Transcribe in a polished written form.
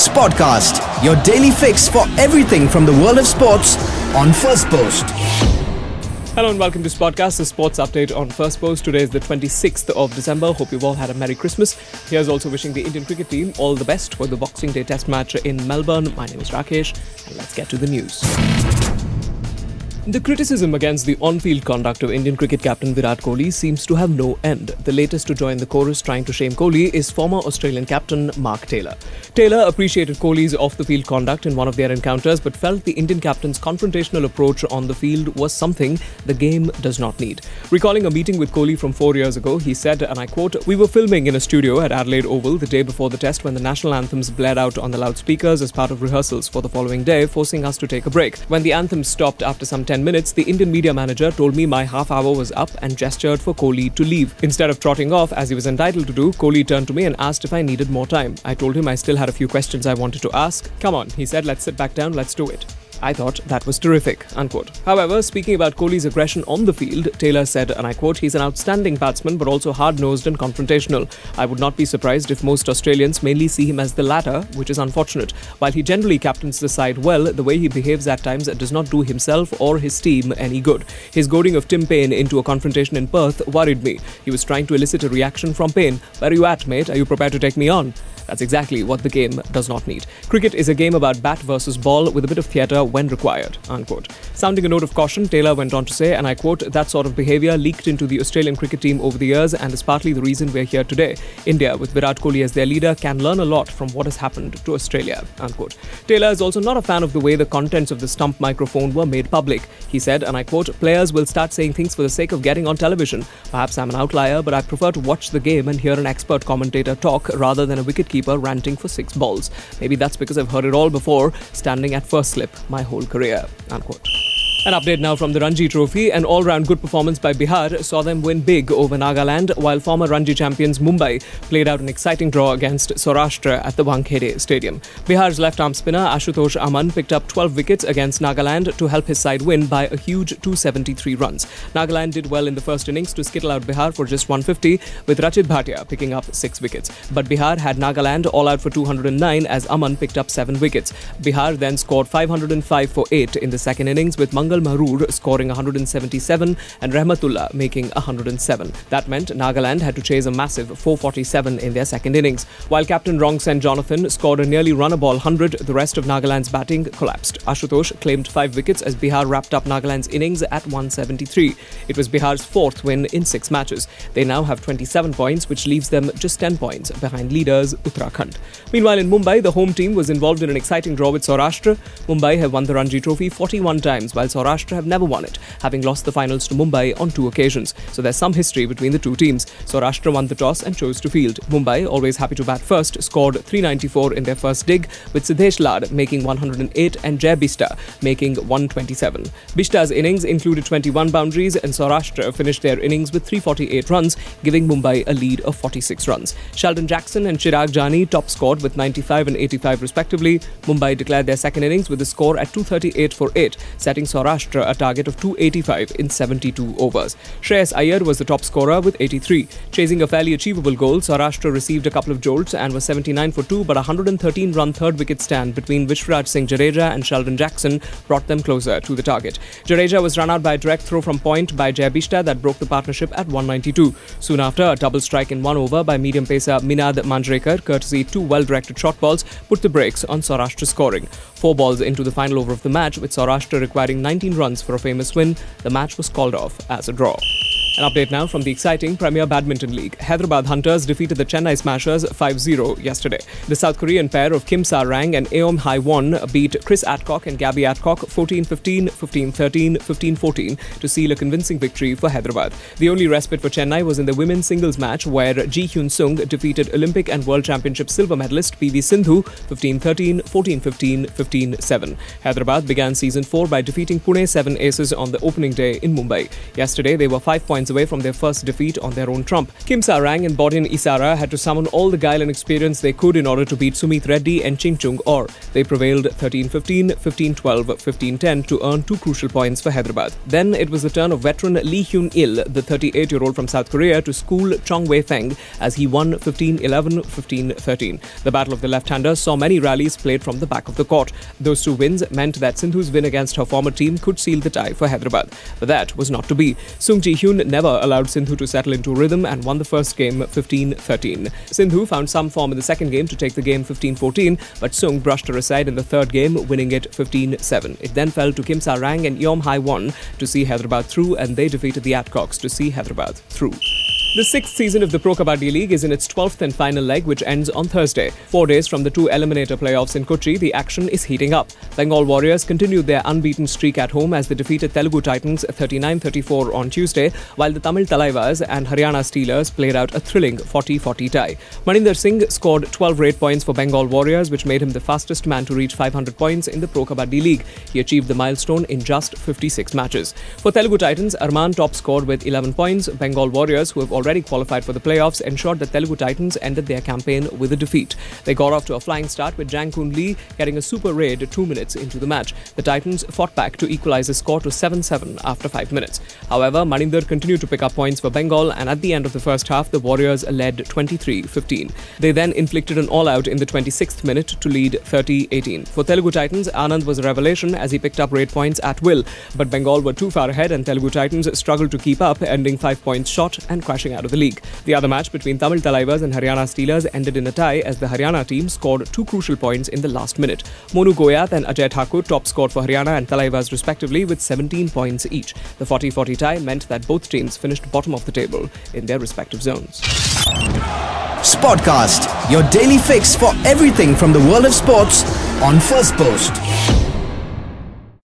Sportcast, your daily fix for everything from the world of sports on First Post. Hello and welcome to Sportcast, the sports update on First Post. Today is the 26th of December. Hope you've all had a Merry Christmas. Here's also wishing the Indian cricket team all the best for the Boxing Day Test match in Melbourne. My name is Rakesh and let's get to the news. The criticism against the on-field conduct of Indian cricket captain Virat Kohli seems to have no end. The latest to join the chorus trying to shame Kohli is former Australian captain Mark Taylor. Taylor appreciated Kohli's off-the-field conduct in one of their encounters but felt the Indian captain's confrontational approach on the field was something the game does not need. Recalling a meeting with Kohli from 4 years ago, he said, and I quote, "We were filming in a studio at Adelaide Oval the day before the test when the national anthems blared out on the loudspeakers as part of rehearsals for the following day, forcing us to take a break. When the anthem stopped after some 10 minutes, the Indian media manager told me my half hour was up and gestured for Kohli to leave. Instead of trotting off, as he was entitled to do, Kohli turned to me and asked if I needed more time. I told him I still had a few questions I wanted to ask. Come on, he said, let's sit back down, let's do it. I thought that was terrific," unquote. However, speaking about Kohli's aggression on the field, Taylor said, and I quote, "He's an outstanding batsman but also hard-nosed and confrontational. I would not be surprised if most Australians mainly see him as the latter, which is unfortunate. While he generally captains the side well, the way he behaves at times does not do himself or his team any good. His goading of Tim Paine into a confrontation in Perth worried me. He was trying to elicit a reaction from Paine. Where are you at, mate? Are you prepared to take me on?" That's exactly what the game does not need. Cricket is a game about bat versus ball with a bit of theatre when required, unquote. Sounding a note of caution, Taylor went on to say, and I quote, "That sort of behaviour leaked into the Australian cricket team over the years and is partly the reason we're here today. India, with Virat Kohli as their leader, can learn a lot from what has happened to Australia," unquote. Taylor is also not a fan of the way the contents of the stump microphone were made public. He said, and I quote, "Players will start saying things for the sake of getting on television. Perhaps I'm an outlier, but I prefer to watch the game and hear an expert commentator talk rather than a wicketkeeper ranting for 6 balls. Maybe that's because I've heard it all before, standing at first slip my whole career," unquote. An update now from the Ranji Trophy. An all-round good performance by Bihar saw them win big over Nagaland, while former Ranji champions Mumbai played out an exciting draw against Saurashtra at the Wankhede Stadium. Bihar's left-arm spinner Ashutosh Aman picked up 12 wickets against Nagaland to help his side win by a huge 273 runs. Nagaland did well in the first innings to skittle out Bihar for just 150, with Rachit Bhatia picking up 6 wickets. But Bihar had Nagaland all out for 209 as Aman picked up 7 wickets. Bihar then scored 505 for 8 in the second innings, with Mangal Maroor scoring 177 and Rahmatullah making 107. That meant Nagaland had to chase a massive 447 in their second innings. While captain Rongsen Jonathan scored a nearly run-a-ball 100, the rest of Nagaland's batting collapsed. Ashutosh claimed 5 wickets as Bihar wrapped up Nagaland's innings at 173. It was Bihar's 4th win in 6 matches. They now have 27 points, which leaves them just 10 points behind leaders Uttarakhand. Meanwhile, in Mumbai, the home team was involved in an exciting draw with Saurashtra. Mumbai have won the Ranji Trophy 41 times, while Saurashtra have never won it, having lost the finals to Mumbai on 2 occasions. So there's some history between the two teams. Saurashtra won the toss and chose to field. Mumbai, always happy to bat first, scored 394 in their first dig, with Siddesh Lad making 108 and Jay Bishta making 127. Bishta's innings included 21 boundaries and Saurashtra finished their innings with 348 runs, giving Mumbai a lead of 46 runs. Sheldon Jackson and Chirag Jani top scored with 95 and 85 respectively. Mumbai declared their second innings with a score at 238 for 8, setting Saurashtra a target of 285 in 72 overs. Shreyas Iyer was the top scorer with 83. Chasing a fairly achievable goal, Saurashtra received a couple of jolts and was 79 for 2, but a 113-run third-wicket stand between Vishwaraj Singh Jadeja and Sheldon Jackson brought them closer to the target. Jadeja was run out by a direct throw from point by Jay Bishta that broke the partnership at 192. Soon after, a double strike in 1 over by medium pacer Minad Manjrekar, courtesy 2 well-directed short balls, put the brakes on Saurashtra scoring. 4 balls into the final over of the match, with Saurashtra requiring 19 runs for a famous win, the match was called off as a draw. An update now from the exciting Premier Badminton League. Hyderabad Hunters defeated the Chennai Smashers 5-0 yesterday. The South Korean pair of Kim Sa-rang and Aeom Hae-won beat Chris Adcock and Gabby Adcock 14-15, 15-13, 15-14 to seal a convincing victory for Hyderabad. The only respite for Chennai was in the women's singles match where Ji Hyun-sung defeated Olympic and World Championship silver medalist PV Sindhu 15-13, 14-15, 15-7. Hyderabad began season 4 by defeating Pune 7 Aces on the opening day in Mumbai. Yesterday, they were 5 points points away from their first defeat on their own trump. Kim Sa-rang and Bodin Isara had to summon all the guile and experience they could in order to beat Sumit Reddy and Ching Chung Orr. They prevailed 13-15, 15-12, 15-10 to earn 2 crucial points for Hyderabad. Then it was the turn of veteran Lee Hyun-il, the 38-year-old from South Korea, to school Chong Wei-feng as he won 15-11, 15-13. The battle of the left-hander saw many rallies played from the back of the court. Those 2 wins meant that Sindhu's win against her former team could seal the tie for Hyderabad. But that was not to be. Sung Ji-hyun never allowed Sindhu to settle into rhythm and won the first game 15-13. Sindhu found some form in the second game to take the game 15-14, but Sung brushed her aside in the third game, winning it 15-7. It then fell to Kim Sa-rang and Yeom Hae-won to see Hyderabad through, and they defeated the Adcocks to see Hyderabad through. The 6th season of the Pro Kabaddi League is in its 12th and final leg, which ends on Thursday. 4 days from the 2 eliminator playoffs in Kochi, the action is heating up. Bengal Warriors continued their unbeaten streak at home as they defeated Telugu Titans 39-34 on Tuesday, while the Tamil Talaivas and Haryana Steelers played out a thrilling 40-40 tie. Maninder Singh scored 12 rate points for Bengal Warriors, which made him the fastest man to reach 500 points in the Pro Kabaddi League. He achieved the milestone in just 56 matches. For Telugu Titans, Arman top scored with 11 points. Bengal Warriors, who have already qualified for the playoffs, ensured that Telugu Titans ended their campaign with a defeat. They got off to a flying start with Jang Kun Lee getting a super raid 2 minutes into the match. The Titans fought back to equalize the score to 7-7 after 5 minutes. However, Maninder continued to pick up points for Bengal, and at the end of the first half, the Warriors led 23-15. They then inflicted an all-out in the 26th minute to lead 30-18. For Telugu Titans, Anand was a revelation as he picked up raid points at will, but Bengal were too far ahead and Telugu Titans struggled to keep up, ending 5 points short and crashing out of the league. The other match between Tamil Talaivas and Haryana Steelers ended in a tie as the Haryana team scored 2 crucial points in the last minute. Monu Goyath and Ajay Thakur top scored for Haryana and Talaivas respectively with 17 points each. The 40-40 tie meant that both teams finished bottom of the table in their respective zones. Sportcast, your daily fix for everything from the world of sports on First Post.